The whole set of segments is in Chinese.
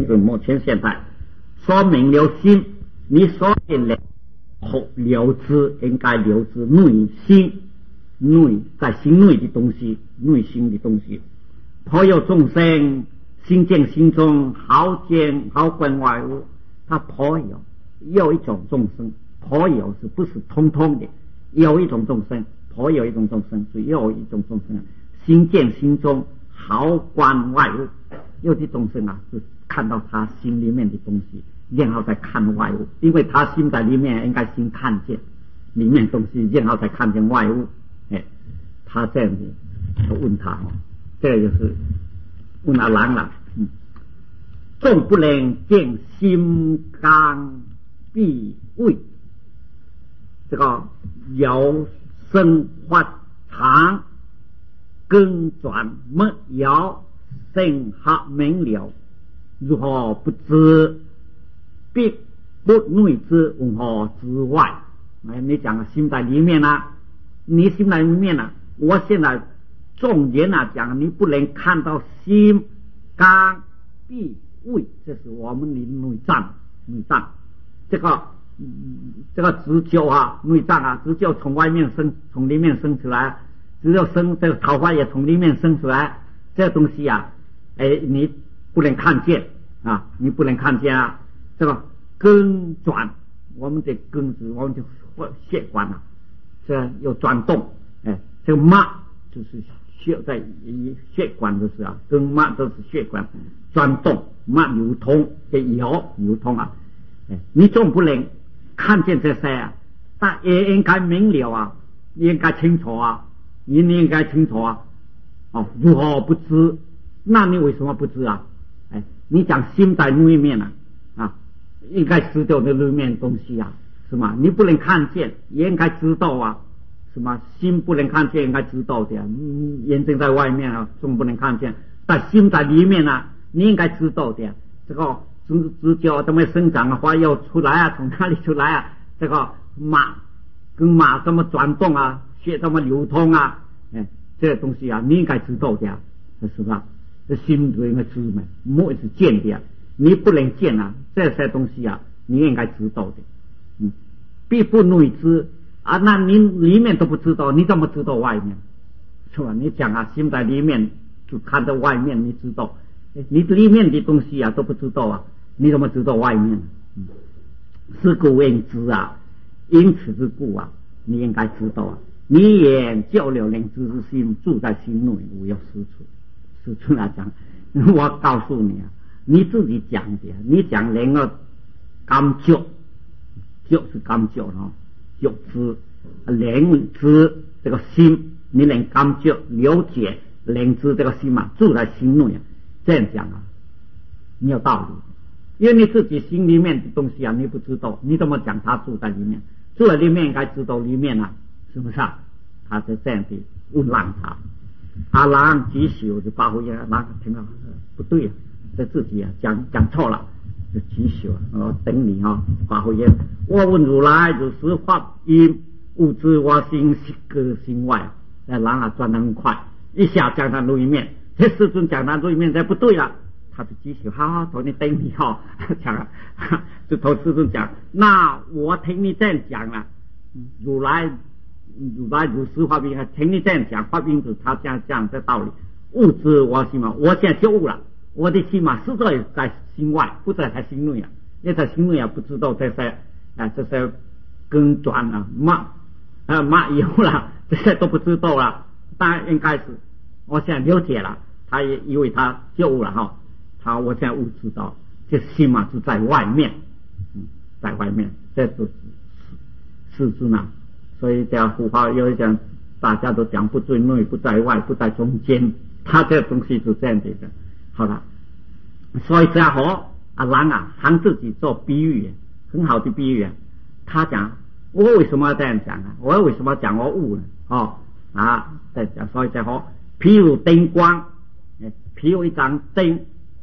是目前现在说明了心，你说明了后了知，应该了知内心，内在心内的东西，内心的东西。颇有众生心见心中，好见好观外物。他颇有一种众生，颇有是不是通通的？有一种众生，颇有一种众生，是有一种众生心见心中，好观外物。有的众生是看到他心里面的东西，然后再看外物，因为他心在里面，应该先看见里面东西，然后再看见外物。他这样子就问他，这就是问阿郎了。众不能见心刚必位，这个有生发长根转没有生合明了，如何不知？必不内知，为何之外？你讲心在里面啊，你心在里面啊，我现在重点讲，你不能看到心刚必位，这是我们的内脏。这个直觉内脏直觉从外面生，从里面生出来，只有生这个桃花也从里面生出来，这个东西你不能看见你不能看见这个根转，我们的根子，我们的血管这有转动，这个脉就是血在血管，就是根脉都是血管转动，脉流通，这流通你总不能看见这些但也应该明了应该清楚你应该清楚如何不知？那你为什么不知你讲心在里面应该知道的里面东西是吗？你不能看见，也应该知道是吗？心不能看见，应该知道的眼睛在外面总不能看见，但心在里面你应该知道的。这个直觉怎么生长花要出来从哪里出来这个马跟马怎么转动血怎么流通这些东西你应该知道的是吧？这心就应该知嘛，莫是见的你不能见这些东西你应该知道的必不内知那你里面都不知道，你怎么知道外面？是吧？你讲心在里面就看到外面，你知道你里面的东西都不知道你怎么知道外面？是故谓知因此之故你应该知道你眼较了灵知之心，住在心内，无有是处。是处讲，我告诉你你自己讲的，你讲连个感觉，就是感觉觉知灵知这个心，你能感觉了解灵知这个心住在心内这样讲你有道理。因为你自己心里面的东西你不知道，你怎么讲他住在里面？住在里面应该知道里面是不是他是这样的问让他。阿郎即修就发挥那听到不对这自己讲错了，就即修等你发挥我问如来如是法音，悟知我心隔心外人转得很快，一下讲他里面，这世尊讲他里面这不对了，他就继续好同你等你讲就同世尊讲，那我听你这样讲了，如来如是法音，听你这样讲，法音是他这样讲这道理，悟知我心我现在就悟了，我的心实在心外，不在他心内因为在心内不知道这些根转脉有了，这些都不知道了。当然应该是我现在了解了，他也以为他就悟了我现在悟知道这心就在外面在外面，这就是世尊所以这护法有一讲，大家都讲不在内，不在外，不在中间，他这东西是这样的。好了，所以这好人他自己做比喻，很好的比喻他讲我为什么要这样讲我为什么讲我悟呢在讲，所以这好譬如灯光，譬如一张灯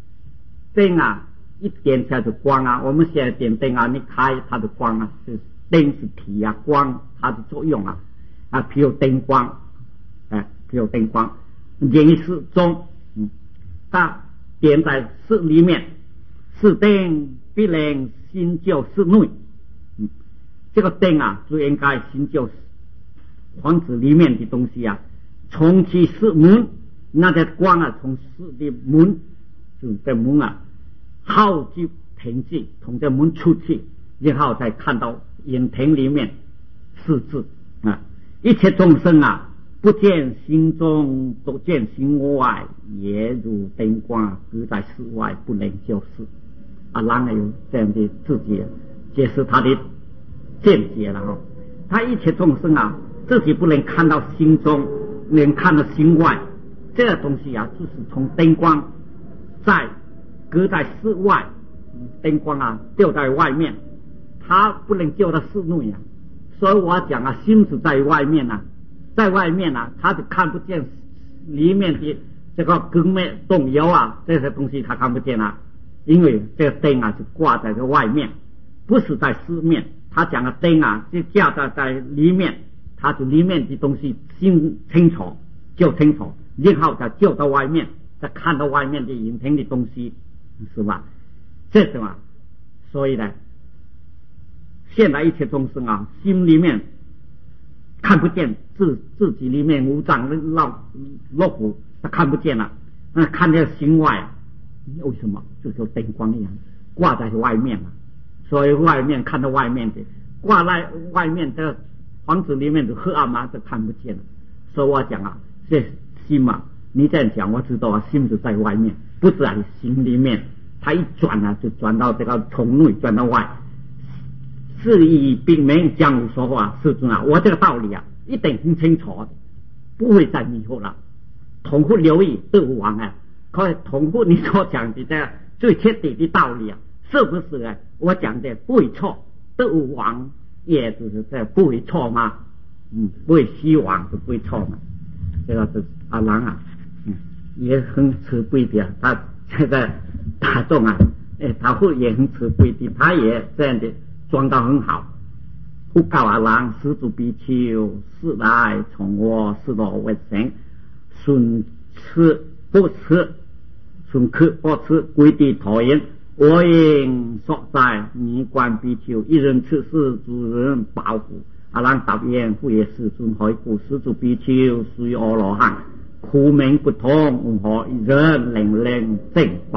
一点起来就光我们现在点灯你开它的光是灯是体光它的作用譬如灯光譬如灯光灵视中它点在室里面， 是灯必能心就是内。这个灯啊，就应该心就是房子里面的东西啊，从其四门，那个光啊，从四的门，就这门啊，好就停止，从这门出去，然后再看到眼庭里面四字啊，一切众生啊，不见心中，都见心外，也如灯光隔在室外，不能就是。啊，然而有这样的自己解释他的见解了哈。他一切众生啊，自己不能看到心中，能看到心外，这个东西啊，就是从灯光在隔在室外，灯光啊掉在外面，他不能掉到室内啊。所以我讲啊，心是在外面啊，在外面啊，他就看不见里面的这个根面动摇啊，这些东西他看不见啊。因为这个灯啊就挂在这外面，不是在四面。他讲的灯啊就架在里面，他就里面的东西心清楚就清楚，然后再就到外面，再看到外面的影厅的东西，是吧？这是嘛？所以呢，现在一切众生啊，心里面看不见自己里面五脏落虎，他看不见了，那看见心外啊。为什么？就像灯光一样挂在外面嘛，所以外面看到外面的，挂在外面的房子里面的黑暗嘛，就看不见了。所以我讲啊，这心嘛，你这样讲我知道啊，心就在外面，不在心里面。它一转啊，就转到这个从内转到外，是以并没讲说话，师尊啊，我这个道理啊，一定很清楚的，不会再迷惑了。同乎留意得王啊。可以同步你所讲的这个最彻底的道理啊，是不是啊？我讲的不会错，得王也就是这不会错吗？不会希望就不会错嘛。这个是阿郎啊，也很慈悲的，他现在打动啊，他会也很慈悲的，他也这样的装到很好。不告阿郎，施主比丘，是来从我是罗为神，顺吃不吃。顺客不吃归地讨厌，我应所在你观比丘一人吃事主人保护。阿郎答言复也是尊海故施主比丘属阿罗汉，苦名不同，何一人令正报？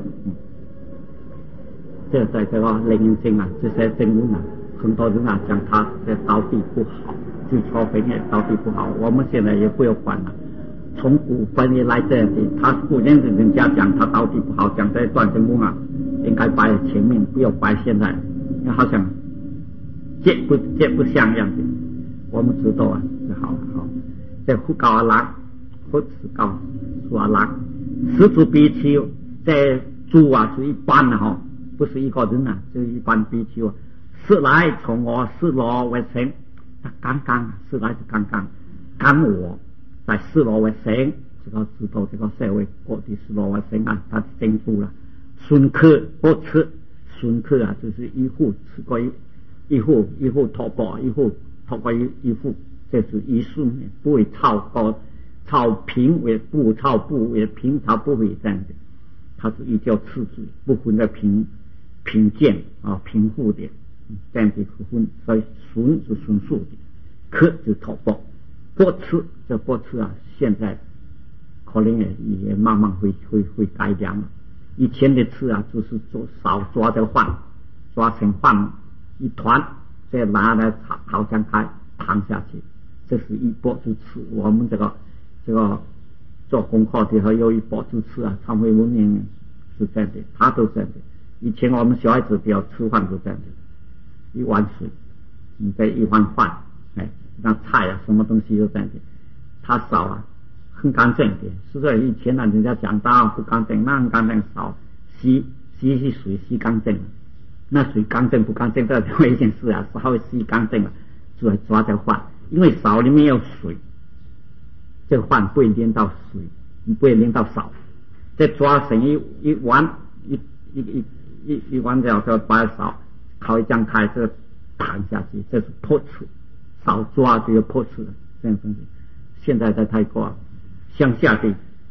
这在这个灵经啊，这些经文啊，很多人啊讲他的道地不好，就说别人道地不好，我们现在也不要管了。从古分也来这样的，他古人人家讲他到底不好，讲这段经文啊，应该摆前面，不要摆现在，好像接不像样的。我们知道啊，就好了。好，这不告阿郎，不是告说阿郎，施主比丘，这猪啊是一般的哈，不是一个人啊，就是一般比丘啊，是来从我是罗为神，刚刚是来是刚我。在四罗为神，这个知道这个社会各地四罗为神啊，他进步了。孙客不吃，孙客啊，就是一户吃过一户托钵，一户托过一户，这是一顺，不会超高，超平为不，超不为平，超不会这样的。它是依照次序，不分的贫贱啊，贫富的这样的分，所以顺是顺数的，客是托钵。不吃这不吃啊，现在可能也慢慢会改良了。以前的吃啊，就是少抓这个饭，抓成饭一团，再拿来烤香开烫下去，这是一钵之吃。我们这个做功课的还有一钵之吃啊，常会文明是这样的，他都这样的。以前我们小孩子不要吃饭都这样的，一碗水，再一碗饭，那菜啊，什么东西都这样的，它少啊，很干净的。是在以前啊，人家讲到不干净，那很干净少，洗水洗干净，那水干净不干净这另外一件事啊，稍微洗干净了，就来抓这个饭，因为勺里面有水，这个饭不会淋到水，不会淋到勺，再抓成一碗一碗这样把勺烤一张开，这个弹下去，这是破吃。少抓这个破吃这样东西。现在在泰国乡下的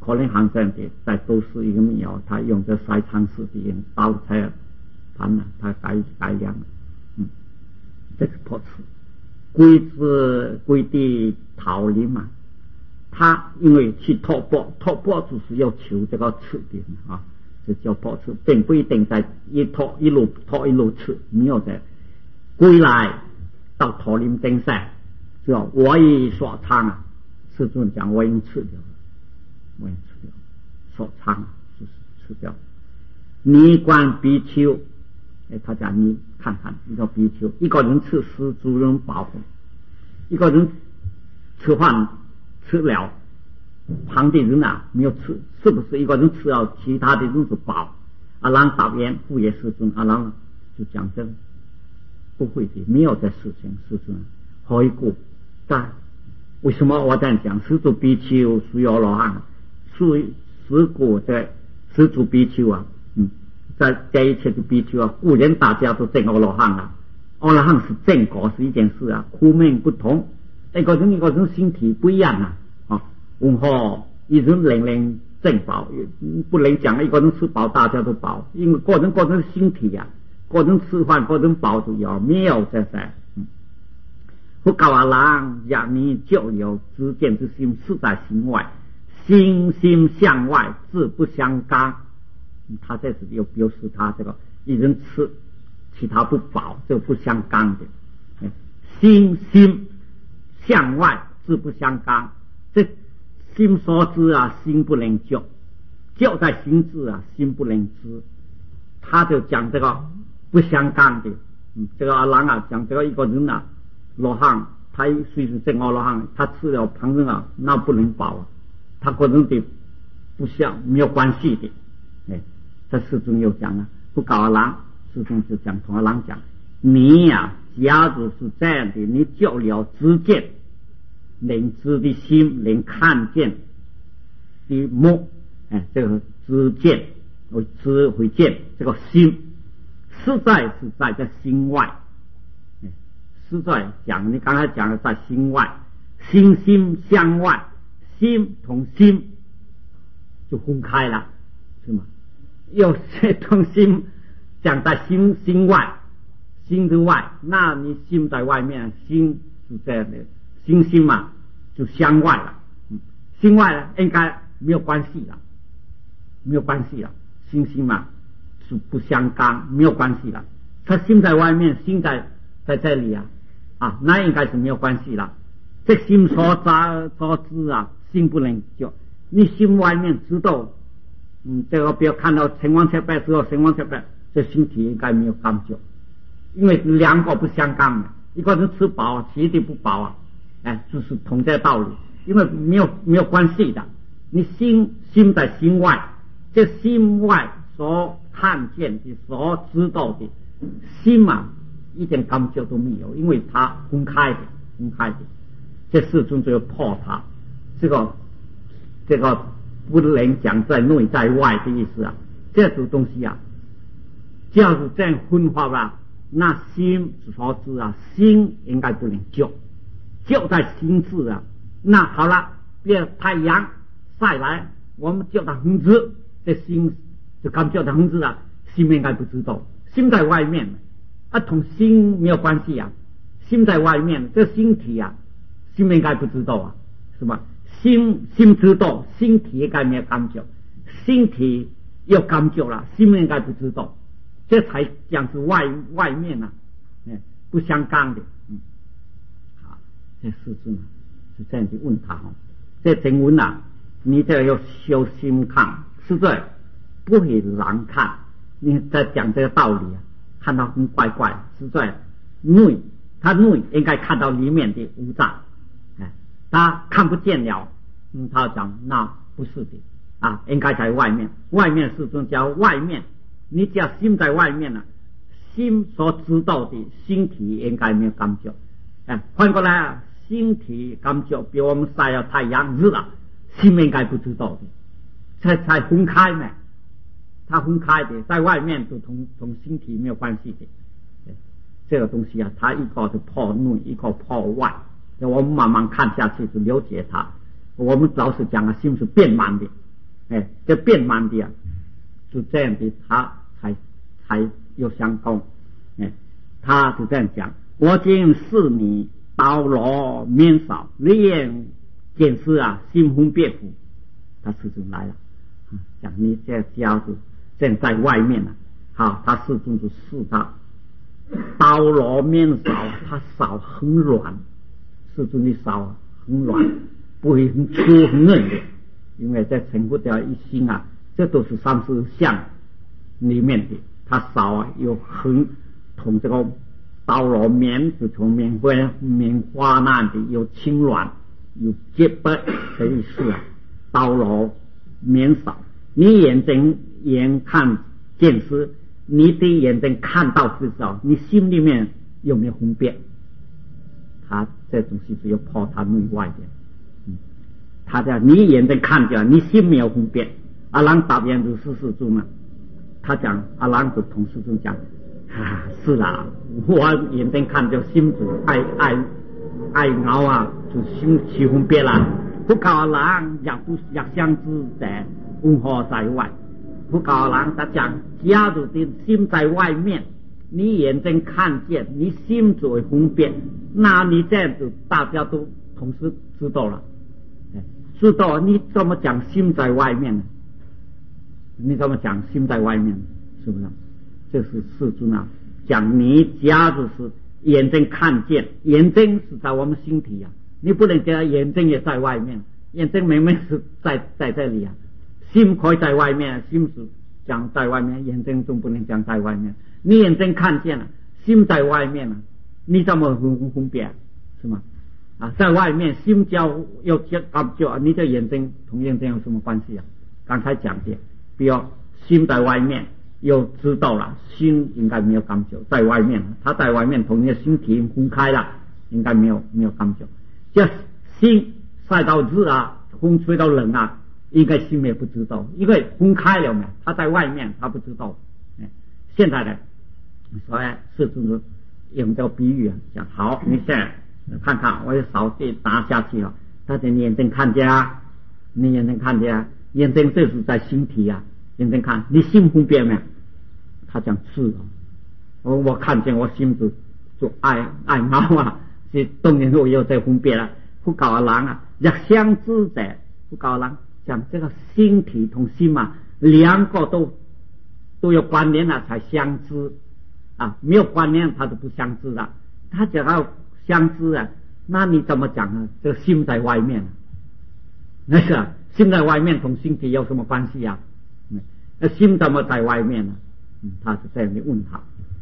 可能航生的在都市一个庙，他用这塞长式的人刀才盘了，他改良了，这是破次。龟的桃林嘛，他因为去拓破就是要求这个次的啊，这叫破次，并不一定在一路拓一路次，没有在归来到桃林登山，叫我已所长啊，师尊讲我已经吃掉了。我也吃掉，所长就是吃掉。你观比丘，他讲你看看一个比丘，一个人吃食主人饱，一个人吃饭吃了，旁的人啊没有吃，是不是一个人吃了，其他的人是饱？阿郎答言不也世尊，阿郎就讲这不会的，没有这事情，世尊何以故？但为什么我这样讲？十足比丘属于阿罗汉。十果的十足比丘啊，在一切的比丘啊，固然大家都证阿罗汉啊，阿罗汉是证果是一件事啊，苦命不同，一个人身体不一样啊，文化一人人证饱，不能讲一个人吃饱大家都饱，因为个人身体啊，个人吃饭个人饱都要没有这些。不告阿郎，让你就有知见之心，是在心外。心心向外，志不相干。他在这里又表示他这个一人吃，其他不饱，这个不相干的。心心向外，志不相干。这心所知啊，心不能就在心智啊，心不能知。他就讲这个不相干的。这个阿郎啊，讲这个一个人啊，罗汉，他虽是证阿罗汉，他吃了旁人啊，那不能饱啊。他个人的不像没有关系的，这世尊又讲了，不告阿郎，世尊就讲同阿郎讲，你呀、假如是这样的，你就了知见，能知的心，能看见的目，这个知见，我知会见，这个心实在是在心外，实在讲你刚才讲的在心外，心心向外。心同心就分开了，是吗？有些同心讲在心外，心之外，那你心在外面，心是这样的，心嘛就相外了，心外呢应该没有关系了，心嘛是不相干，没有关系了。他心在外面，心在这里啊，那应该是没有关系了。这心所知啊。心不能就，你心外面知道，这个不要看到成王切拜之后，成王切拜，这身体应该没有感觉，因为两个不相干的，一个人吃饱，其他不饱就是同这道理，因为没有关系的。你心在心外，这心外所看见的、所知道的，心嘛一点感觉都没有，因为它分开的。这世尊就要破它。这个不能讲在内在外的意思啊，这种东西啊，假如这样分化吧，那心所知啊，心应该不能就在心智啊。那好了，别太阳晒来，我们叫它恒指，这心就感觉它恒指啊，心应该不知道，心在外面同心没有关系啊，心在外面，这心体啊，心应该不知道啊，是吧？心知道，心体应该没有感觉，心体有感觉了，心应该不知道，这才讲是外面不相干的。好，这世尊是这样去问他这经文你这要修心看，实在不会难看。你在讲这个道理看到很怪怪，实在他内应该看到里面的无障。他看不见了，他讲那不是的应该在外面。外面世尊讲外面，你只要心在外面心所知道的心体应该没有感觉。换过来心体感觉，比我们晒了太阳日了，心应该不知道的，才分开呢。它分开的，在外面都同心体没有关系的。这个东西它一个是破内，一个破外。我们慢慢看下去就了解它。我们老是讲心是变满的， 这变满的就这样的，他才有相公，他就这样讲：我今视你刀罗面少，日眼见识心分别苦。他师尊来了，讲你这家子正在外面好，他师尊就试他刀罗面少，他少很软，师尊的少很软，不会很粗很嫩的，因为在成佛的一心这都是30相里面的，他少有很同这个刀罗面，就从棉花那的有轻软有洁白的意思刀罗面少，你眼睛眼看见识，你的眼睛看到至少，你心里面有没有分辨？他这种是只有破他内外的。他讲你眼睛看见，你心没有分辨。阿郎答辩就是世尊他讲阿郎就同世尊讲是啦，我眼睛看见心就爱熬就心起分别啦。不告阿郎也相知者问何在外？不告阿郎他讲，假如的心在外面，你眼睛看见，你心就会分辨，那你这样子大家都同时知道了。知道你怎么讲心在外面呢？你怎么讲心在外面？是不是？这是世尊讲你假如是眼睛看见，眼睛是在我们心体你不能讲眼睛也在外面，眼睛明明是在这里心可以在外面，心是讲在外面，眼睛总不能讲在外面。你眼睛看见了，心在外面你怎么分辨？是吗？在外面心交又感觉，你的眼睛同眼睛有什么关系刚才讲的，比如心在外面又知道了，心应该没有感觉，在外面他在外面同你的心体分开了，应该没有感觉。这心晒到日风吹到冷应该心也不知道，因为分开了嘛，他在外面他不知道。现在呢，所以世尊用这个比喻讲好，你现在看看，我扫地打下去他的眼睛看见你眼睛看见眼睛这是在心体眼睛看，你心分辨没有？他讲是我看见我心就爱恼是当然我又在分辨了。不告阿郎若相知者，不告阿郎讲这个心体同心两个都有关联才相知没有关联他就不相知了。他讲到相知那你怎么讲呢？这个心在外面那个心在外面同心体有什么关系那心怎么在外面呢？他是这样的问他。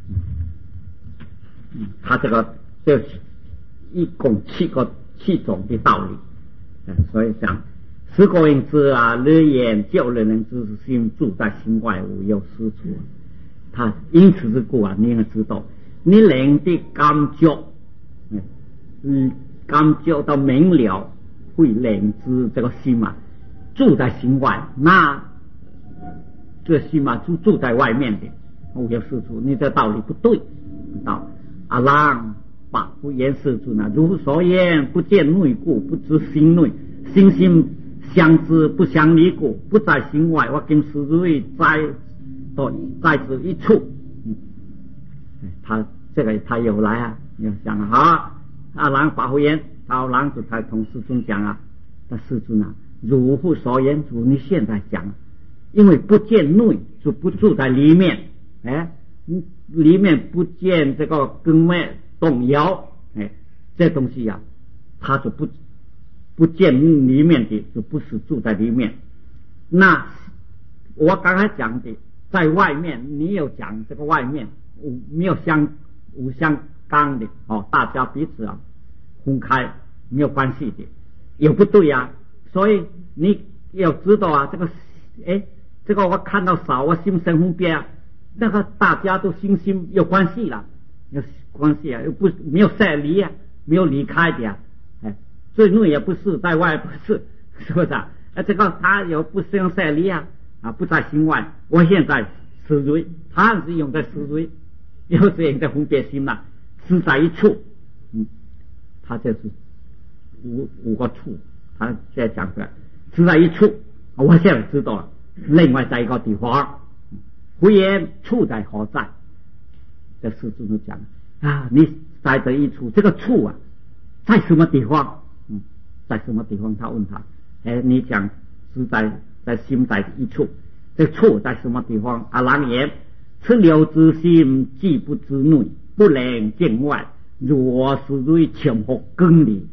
他这个就是一共7种的道理。所以讲十个人知日眼就人知心住在心外，无有是处。他因此之故你应该知道，你人的感觉感觉到明了，会认知这个心住在心外，那这心住在外面的无有是处。你这道理不对。道阿郎把不言世尊如所言，不见内故，不知心内，心相知不相离故，不在心外。我今时瑞在此一处。他这个他有来要讲好。阿郎法护言，阿郎就才同世尊讲那世尊如复所言，如你现在讲，因为不见内就不住在里面，里面不见这个根脉动摇，这东西它就不见里面的，就不是住在里面。那我刚才讲的在外面，你有讲这个外面没有无相干的大家彼此分开没有关系的，也不对所以你要知道这个我看到少，我心生分别那个大家都心有关系了，有关系又不没有散离没有离开的最内也不是，在外不是，是不是这个他有不是用散离不在心外。我现在思维，他是用在思维，又是用在分别心是在一处。他这是五个处，他现在讲出来是在一处。 我现在知道了。另外在一个地方，胡言处在何在？这师尊就讲啊，你在这一处，这个处啊，在什么地方？在什么地方？他问他，你讲是在心在一处，这处在什么地方？阿郎言：此六之心，既不知内，不能见外。若是于潜伏根里，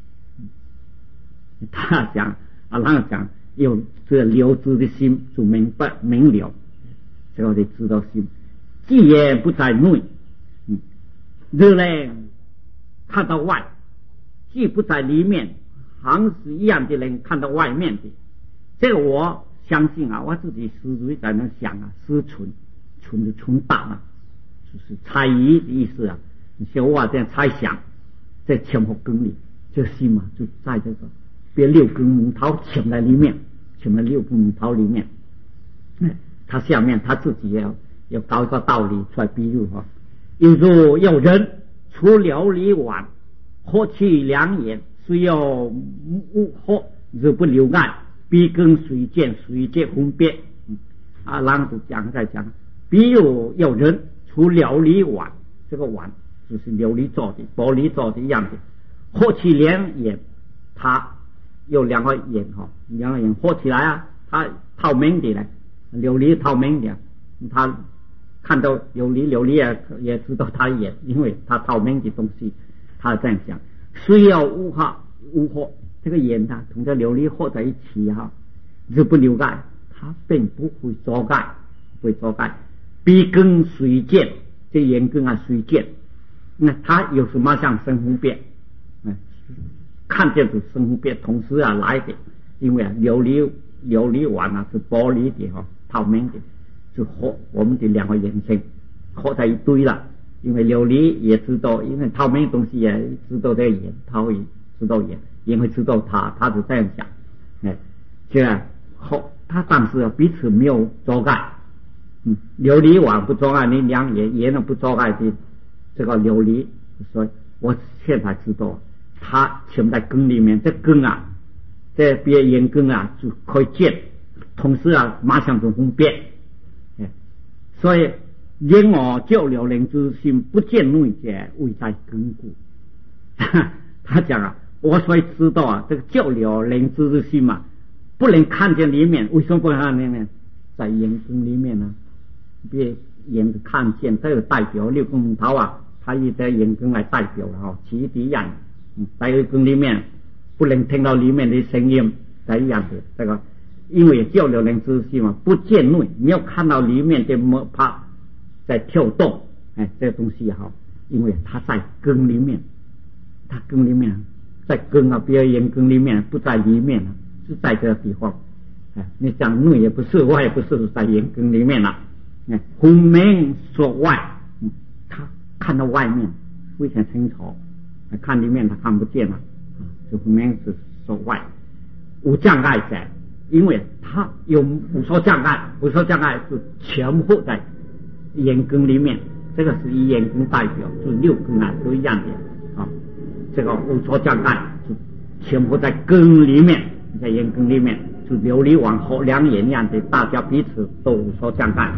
他讲阿郎讲有这六知的心就明白明了，这个得知道心，既然不在内，人能看到外，既不在里面，行是一样的人看到外面的。这个我相信啊，我自己思维在那想啊，思存就存档啊，就是猜疑的意思啊。像我这样猜想，在潜伏根里，这个心嘛就在这个别六根木头潜在里面，潜在六根木头里面。他下面他自己要搞一个道理出来比喻哈。有如有人出琉璃碗，喝其两眼，虽要勿喝，日不留爱，必跟水见分别。郎就在讲，比如有人出琉璃碗，这个碗就是琉璃做的，玻璃做的样子，喝起两眼，它有两个眼哈，两个眼喝起来啊，它透明的嘞，琉璃透明的，它看到琉璃也知道它眼，因为它透明的东西，他这样讲。虽要乌合这个眼它同这琉璃合在一起哈，日不留盖，它并不会遮盖，不会遮盖。必跟水见，这眼根啊水见，那它有什么像生分别？看见就生分别，同时啊来的，因为啊琉璃碗啊是玻璃的哈，透明的，就和我们的两个眼睛合在一堆了。因为琉璃也知道，因为透明的东西也知道这眼，它会知道眼，也会知道它就这样想。这样好，它但是彼此没有遮盖。琉璃碗不遮盖，你两眼呢不遮盖的这个琉璃，所以我现在知道它潜在根里面，这根啊，这边眼根啊就可以见，同时啊马上就分辨。所以因我救了人之心，不见内者，未在根故。他讲啊，我所以知道啊，这个救了人之心嘛，不能看见里面，为什么不能看见里面？在眼根里面呢，别眼子看见，这个代表六根木头啊，它以这眼根来代表了哈，其一样。在眼根里面不能听到里面的声音，在一样的这个，因为救了人之心嘛，不见内，没有看到里面的摸爬在跳动，这个东西也好，因为它在根里面，它根里面在根啊，别眼根里面不在里面，是在这个地方。你讲内也不是，外也不是，在眼根里面了。分明说外，他看到外面非常清楚，看里面他看不见了，就分明是说外。无障碍者，因为他有无所障碍，无所障碍就全部在眼根里面，这个是以眼根代表，就六根啊都一样的啊。这个无所障碍就全部在根里面，在眼根里面，就琉璃碗和两眼一样的，大家彼此都无所障碍。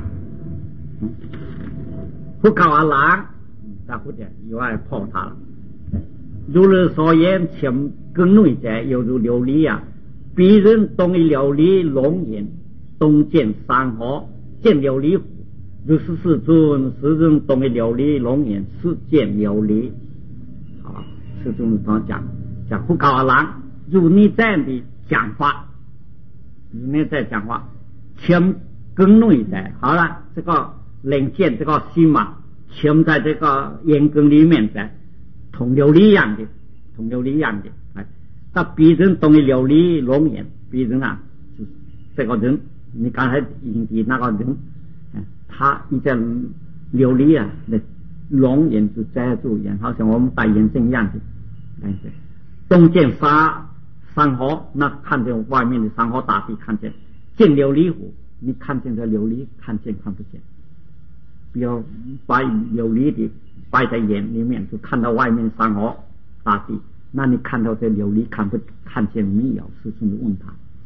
不告阿郎，大不点以外破他了。如日所言，潜根内者，犹如琉璃啊。别人动一琉璃龙眼，东见山河，见琉璃湖。如是世尊，世人动一琉璃龙眼，是见琉璃。好，世尊怎么讲不告阿郎，如你这样的讲法，潜根内者，好了，这个能见这个心嘛，潜在这个眼根里面的，同琉璃一样的。那别人动一琉璃龙眼，别人啊，就是这个人，你刚才引的那个人，他一个琉璃啊，那龙眼就遮住眼，好像我们戴眼镜一样的。东见山河，那看见外面的山河大地，看见见琉璃湖，你看见这琉璃，看见看不见。比如把琉璃的摆在眼里面，就看到外面山河大地，那你看到这琉璃看见没有？师尊问他，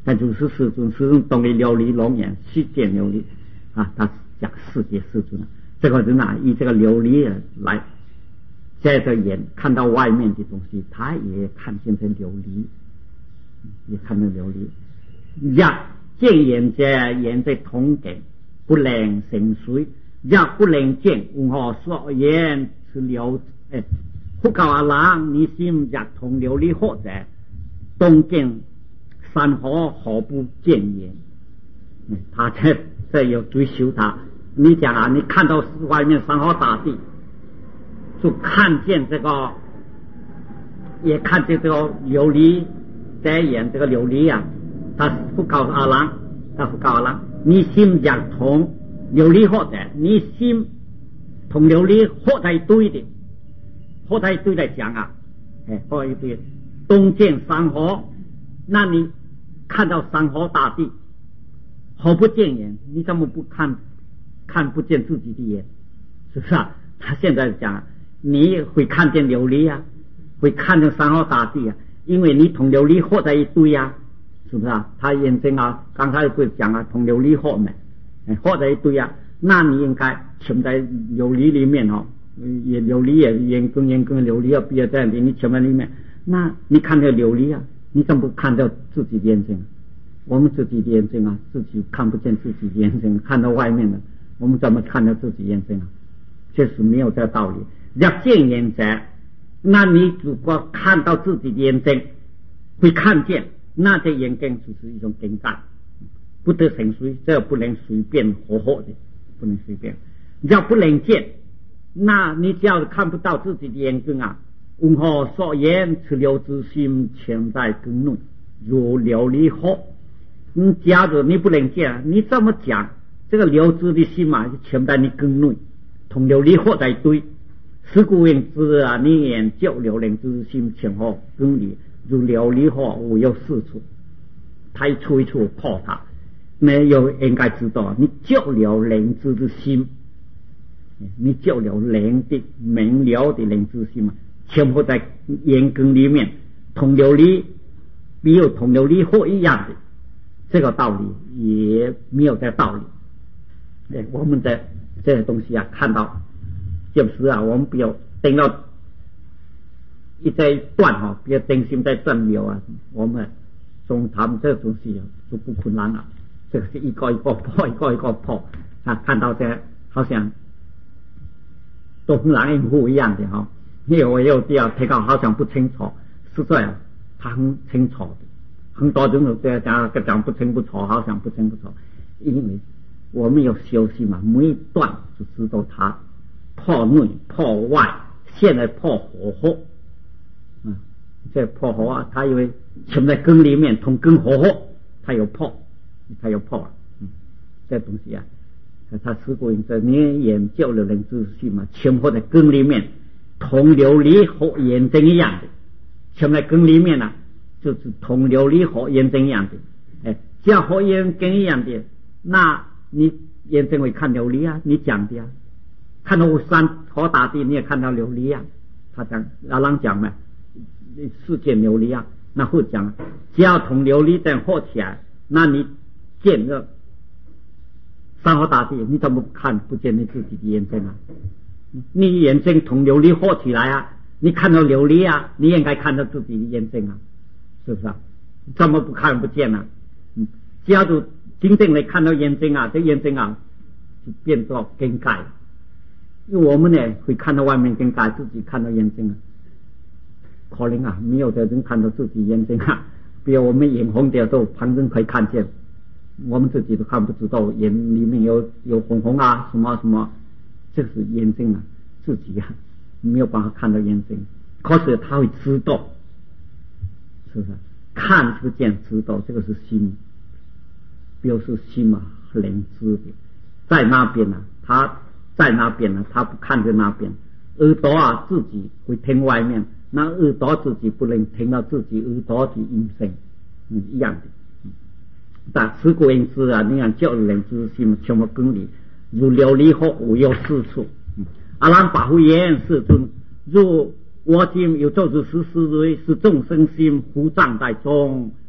但就是世尊懂得琉璃龙眼世界琉璃啊，他讲世界世尊，这个人啊以这个琉璃来借着眼看到外面的东西，他也看见这琉璃，也看到琉璃。若见眼者，眼者同境，不能成水；若不能见，为何所言是琉？佛教阿人，你心若同琉璃火者，东见山河何不见眼？他这有追求他。你讲啊，你看到外面山河大地，就看见这个，也看见这个琉璃在演这个琉璃啊。他不告诉阿郎，他不告诉阿郎，你心若同琉璃火者，你心同琉璃合在一堆的，合在一堆来讲啊，合在一堆，东见山河，那你看到山河大地，何不见眼？你怎么不看不见自己的眼？是不是啊？他现在讲，你会看见琉璃啊，会看见山河大地啊，因为你同琉璃合在一堆啊，是不是啊？他眼睛啊，刚才不是讲啊，同琉璃合没，合在一堆啊，那你应该潜在琉璃里面哦，也琉璃也眼跟琉璃要比较这样的，你潜在里面，那你看到琉璃啊，你怎么不看到自己的眼睛？我们自己的眼睛啊，自己看不见自己的眼睛，看到外面的，我们怎么看到自己眼睛啊？这是没有这道理。若见眼者，那你如果看到自己的眼睛，会看见，那这眼睛就是一种境界，不得成随，这不能随便活的，不能随便。要不能见，那你只要看不到自己的眼睛啊，为何所言持流之心潜在根内，如琉璃火？假如你不能见，你怎么讲这个流之的心嘛，潜在你根内，同琉璃火在一堆。是故言之啊，你眼就琉璃之心潜后根里，如琉璃火无有四处，他一处一处破它。没有应该知道，你就琉璃之的心，你就琉璃的明了的灵之心嘛，潜伏在眼根里面，同琉璃没有同琉璃火一样的。这个道理也没有这道理。我们的这些东西啊，看到就是啊，我们不要等到一在断哈，不要担心在转流啊。我们从他们这东西就不困难了，这个是一个一个破，一个一个破啊。看到这好像都跟狼人户一样的哈，因为我有地方提到好像不清楚，实在他很清楚的。很多人都在讲不清不楚，好像不清不楚，因为我们有休息嘛，每一段就知道它破内破外，现在破火候，这破火啊，它因为潜在根里面同根火候，它有破了，这东西啊，它是故这你研究的人知识嘛，潜伏在根里面，同琉璃和眼睛一样的，潜在根里面啊。就是同琉璃和眼睛一样的，只要和眼睛一样的，那你眼睛会看琉璃啊，你讲的啊，看到山河大地你也看到琉璃啊，他讲阿郎讲嘛，世界琉璃啊，那会讲，只要同琉璃等合起来，那你见了山河大地，你怎么看不见你自己的眼睛啊？你眼睛同琉璃合起来啊，你看到琉璃啊，你应该看到自己的眼睛啊。是不是啊？怎么不看不见呢？只要就真正的看到眼睛啊，这眼睛啊就变作更改。因为我们呢会看到外面更改，自己看到眼睛啊，可能啊没有的人看到自己眼睛啊，比如我们眼红的时候，旁人可以看见，我们自己都看不知道眼里面有红红啊什么什么，这是眼睛啊自己啊没有办法看到眼睛，可是他会知道。是不是看不见知道，这个是心，表示心嘛能知的，在那边呢，他在那边呢，他不看着那边，耳朵啊自己会听外面，那耳朵自己不能听到自己耳朵的音声，一样的。但此故因之啊，你看教人之心全部根里，如琉璃火无有四处。阿兰保护言世尊，如我今有咒之时，是众生心胡障在中，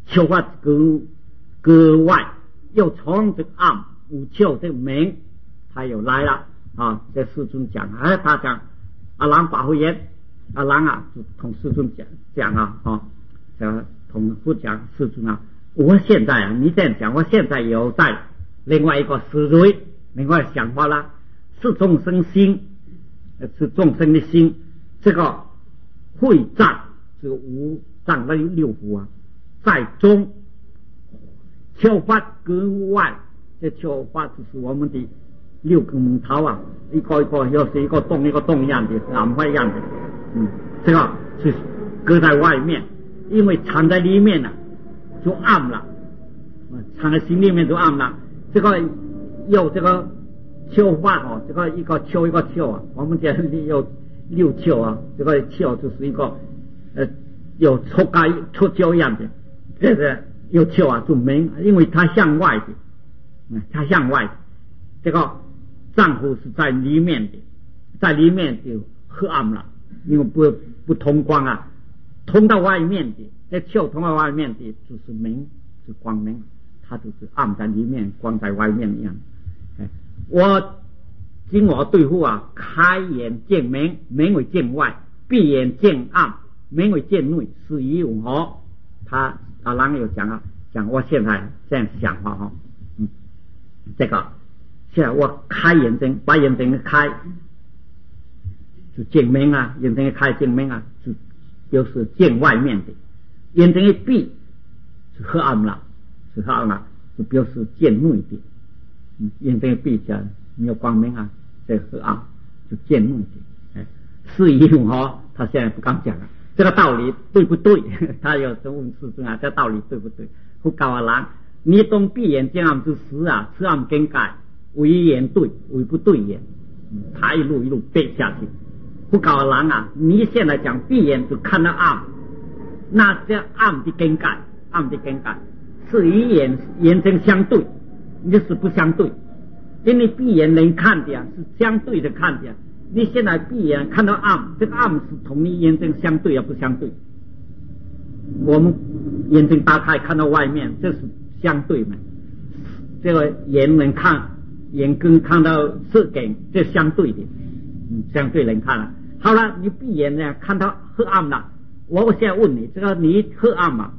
秋发格外，又从这个暗五秋这个明，他又来了啊。这世尊讲，他讲阿郎法会言，阿郎啊，就同世尊讲啊，同不讲世尊啊。我现在啊，你这样讲，我现在有在另外一个思维，另外想法啦，是众生心，是众生的心，这个会藏，这个五藏的六腑啊，在中秋发格外，这秋发就是我们的六根门头啊，一个一个又是一个洞一样的，暗花一样的，这个是搁在外面，因为藏在里面呢、就暗了，藏在心里面就暗了。这个有这个秋发哦，这个一个秋一个秋啊，我们讲有六秋啊，这个秋就是一个有出秋一样的，这个有秋啊就明，因为它向外的，它向外的，这个脏腑是在里面的，在里面就黑暗了，因为不通光啊，通到外面的，这秋通到外面的就是明，是光明，它就是暗在里面，光在外面一样。我经我对付啊，开眼见明，明为见外；闭眼见暗，明为见内，是以永和。他阿郎有讲我现在这样想法哈，这个现在我开眼睛，把眼睛开，就见明啊，眼睛一开见明啊，就是见外面的；眼睛一闭，是黑暗了，就表示见内的。眼睛一闭起来没有光明啊，这黑暗就见内的。是以永和，他现在不敢讲了。这个道理对不对？他有时问世尊啊，这道理对不对？不告阿郎，你懂闭眼见暗之时啊，此暗更改，为言对，为不对言。他一路背下去。不告阿郎啊，你现在讲闭眼就看到暗，那这暗的更改，是与眼睛相对，你就是不相对。因为闭眼能看的是相对的看的。你现在闭眼看到暗，这个暗是同你眼睛相对，不相对？我们眼睛打开看到外面，这是相对嘛？这个眼能看，眼根看到色根，这相对的，相对能看了。好了，你闭眼呢，看到黑暗了。我现在问你，这个你黑暗嘛？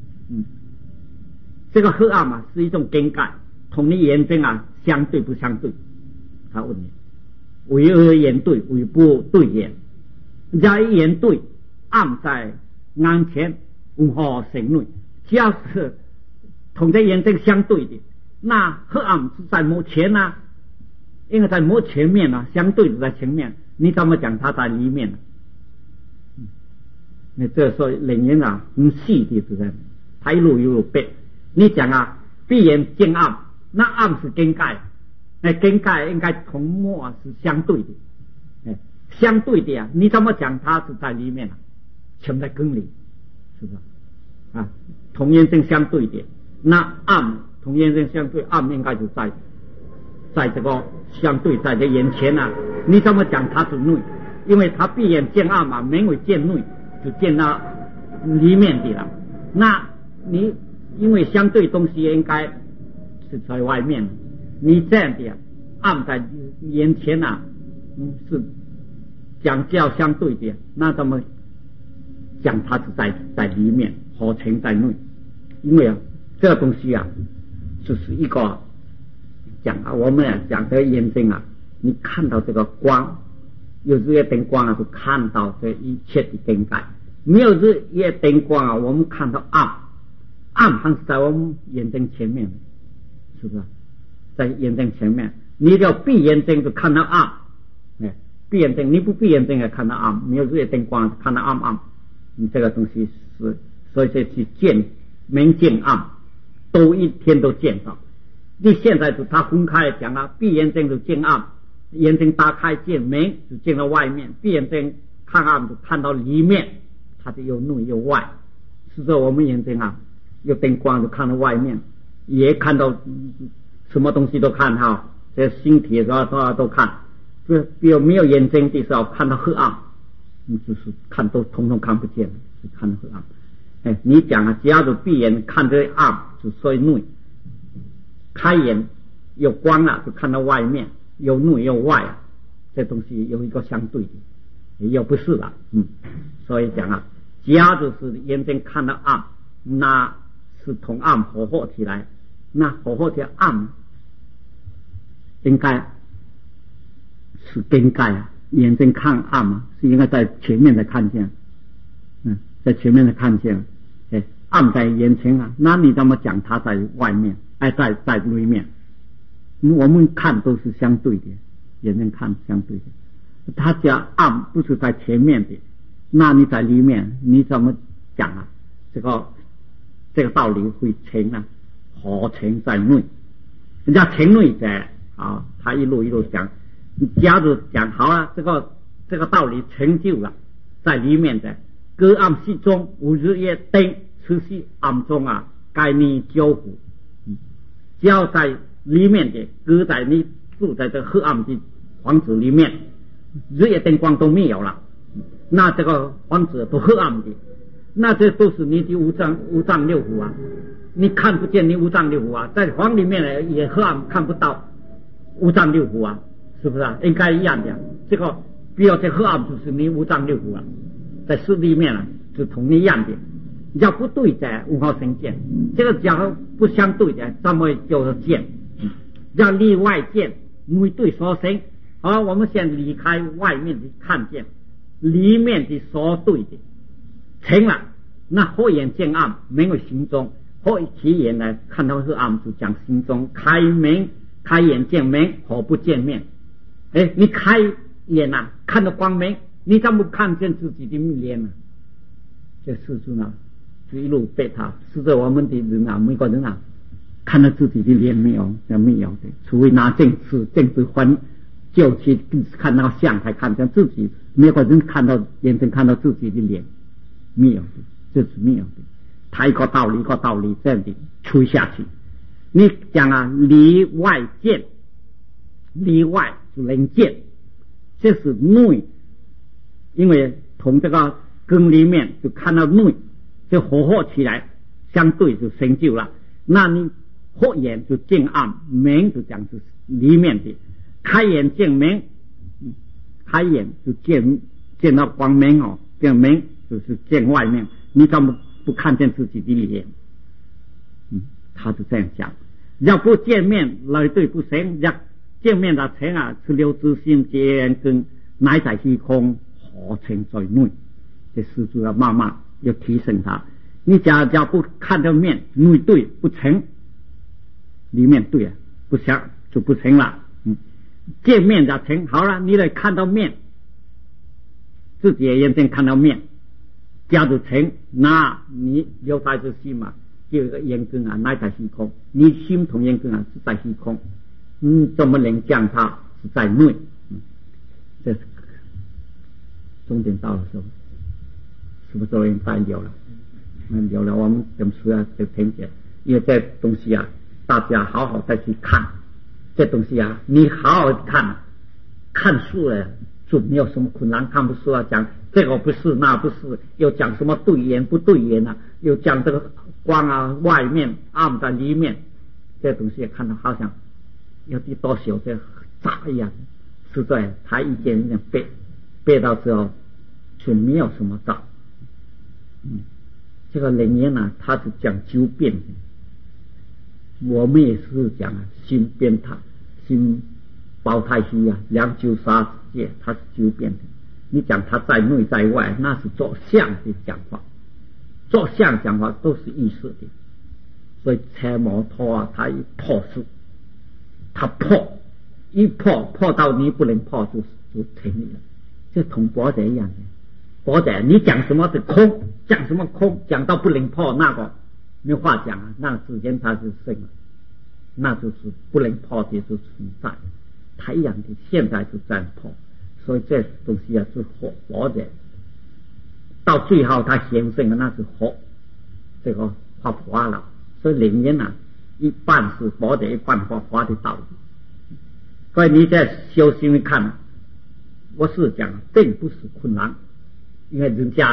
这个黑暗嘛是一种更改，同你眼睛啊相对不相对？他问你。为而言对，为不对言。假一言对，暗在眼前，如何成内？只要是同这眼睛相对的，那黑暗是在摸前啊，因为在摸前面啊，相对的在前面，你怎么讲它在里面呢？你这说人员啊，很细的是的，他一路背。你讲啊，闭眼见暗，那暗是更改。更改应该同摸是相对的，相对的啊，你怎么讲它是在里面啊？全在根里，是不是啊？同眼睛相对的，那暗同眼睛相对，暗应该就在这个相对在这眼前啊，你怎么讲它是内？因为他闭眼见暗嘛，明为见内，就见到里面的了。那你因为相对东西应该是在外面。你这样的暗在眼前啊，是讲较相对的，那怎么讲它是在里面，合成在内？因为这个东西啊，就是一个讲我们讲这眼睛啊，你看到这个光，有日夜灯光啊，就看到这一切的更改；没有日夜灯光啊，我们看到暗还是在我们眼睛前面，是不是？在眼睛前面，你要闭眼睛就看到暗，闭眼睛你不闭眼睛也看到暗，没有日夜灯光看到暗，你这个东西是，所以这去见明见暗，都一天都见到。你现在就他分开讲啊，闭眼睛就见暗，眼睛打开见明就见到外面，闭眼睛看暗就看到里面，它就有内有外。是说我们眼睛啊，有灯光就看到外面，也看到。什么东西都看哈，这星体都看，比如没有眼睛的时候看到黑暗，就是看都统统看不见，就看到黑暗。 你讲啊，只要是闭眼看这暗就属于内，开眼有光了就看到外面，有内有外啊，这东西有一个相对的，又不是了。所以讲啊，只要就是眼睛看到暗，那是同暗合合起来，那合合起来暗应该是更改啊，眼睛看暗嘛，是应该在前面的看见，在前面的看见，暗在眼前啊，那你怎么讲它在外面？在里面，我们看都是相对的，眼睛看相对的，他讲暗不是在前面的，那你在里面，你怎么讲啊？这个道理会成啊，合成在内，人家成内在啊，他一路一路讲。假如讲好了，这个道理成就了，在里面的隔暗隙中无日夜灯，此系暗中啊，该你交互。只要在里面的隔在你住在这黑暗的房子里面，日夜灯光都没有了，那这个房子都黑暗的，那这都是你的五脏六腑啊，你看不见你五脏六腑啊，在房里面也黑暗，看不到五脏六腑啊。是不是啊？应该一样的。这个不要这黑暗就是你五脏六腑啊，在室里面啊，是同一样的。要不对的，无法成见。这个假如不相对的，怎么叫做见？要里外见，内对所生。好，我们先离开外面的看见，里面的所对的成了。那合眼见暗，没有心中；合起眼来看到黑暗，就讲心中开门，开眼见门，合不见面。你开眼啊，看到光明，你怎么看见自己的脸呢？这世俗呢，就一路被他是在我们的人啊，每个人啊，看到自己的脸没有？没有的，除非拿政治分，就去看那个相才看见自己。每个人眼睛看到自己的脸，没有的，这是没有的。他一个道理这样的吹下去。你讲啊，里外见，里外是能见，这是内，因为从这个根里面就看到内，就合合起来，相对就成就了。那你合眼就见暗，门就讲是里面的，开眼见门，开眼就见到光明哦，见门就是见外面，你怎么不看见自己的脸？他就这样讲。要不见面来对不成，要见面的成啊，是六知心见跟乃在虚空合成在内，这是主要慢慢要提升他。你假不看到面，内对不成，里面对啊不想就不成了。见面的成好了，你来看到面，自己的眼睛看到面，假如成，那你留在这心嘛。就一个眼根啊，乃在虚空，你心同眼根啊是在虚空，怎么能讲它是在内？这是终点到的时候，是不是都应该有了？有了，我们怎么说啊？就听见，因为这东西啊，大家好好再去看，这东西啊，你好好看书了，就没有什么困难。看不出啊，讲这个不是那不是，又讲什么对眼不对眼啊，又讲这个光啊外面暗在里面，这东西看到好像有的多小这渣一样，实在他一件一件背到之后就没有什么渣。这个人言呢，他是讲究变的，我们也是讲啊，心变态，心包太虚啊，两九杀界，它是究变的。你讲他在内在外，那是做相的讲法，做相讲法都是意识的。所以车摩托啊，他一破事，他破到你不能破就成立了，就同佛者一样的。佛者你讲什么是空，讲什么空，讲到不能破，那个没话讲啊，那之间它是生了，那就是不能破的就存在。他一样的，现在就这样破。所以这东西啊是活的，到最后他显现的那是活，这个发花了。所以灵验啊，一半是活的，一半发花的道理。所以你在修行里看，我是讲并不是困难，因为人家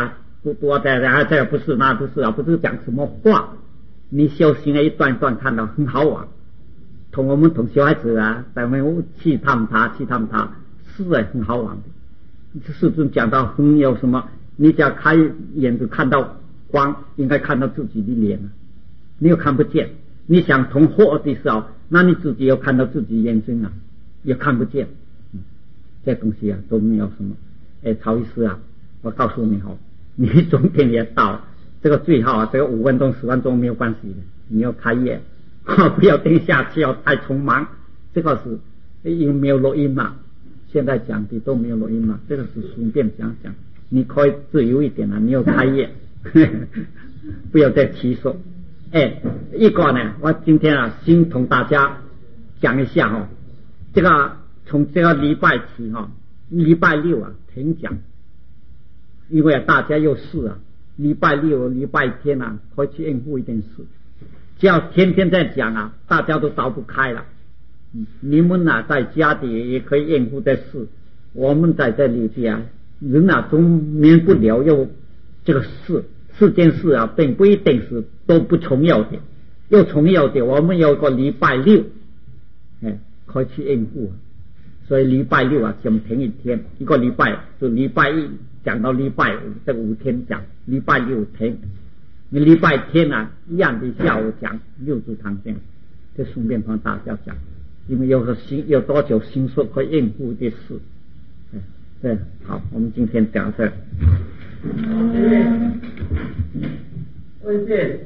多的这不是那不是啊，不是讲什么话，你修行的一段一段看到很好玩。我们同小孩子啊，咱们去探他，是很好玩的。师尊讲到很有什么，你只要开眼睛看到光，应该看到自己的脸，你又看不见。你想从惑的时候，那你自己又看到自己眼睛啊，也看不见。这东西啊都没有什么。曹医师啊，我告诉你你总点也到这个最好啊，这个5分钟10分钟没有关系的，你要开业。不要等下去，要太匆忙。这个是因为没有录音嘛，现在讲的都没有录音嘛，这个是顺便讲，你可以自由一点你要开业，不要再起手。一个呢，我今天先同大家讲一下这个从这个礼拜起礼拜6停讲，因为大家有事礼拜6、礼拜天可以去应付一点事。只要天天在讲大家都逃不开了。你们在家里也可以应付的事，我们在这里人总免不了有这个四件事并不一定是都不重要的，有重要的我们有个礼拜6可以去应付。所以礼拜6先停一天，一个礼拜就礼拜1讲到礼拜5，这5天讲，礼拜6停。你礼拜天一样的下午讲六祖堂经，这顺便帮大家讲，因为有多久心说可以应付的事。对，好，我们今天讲这。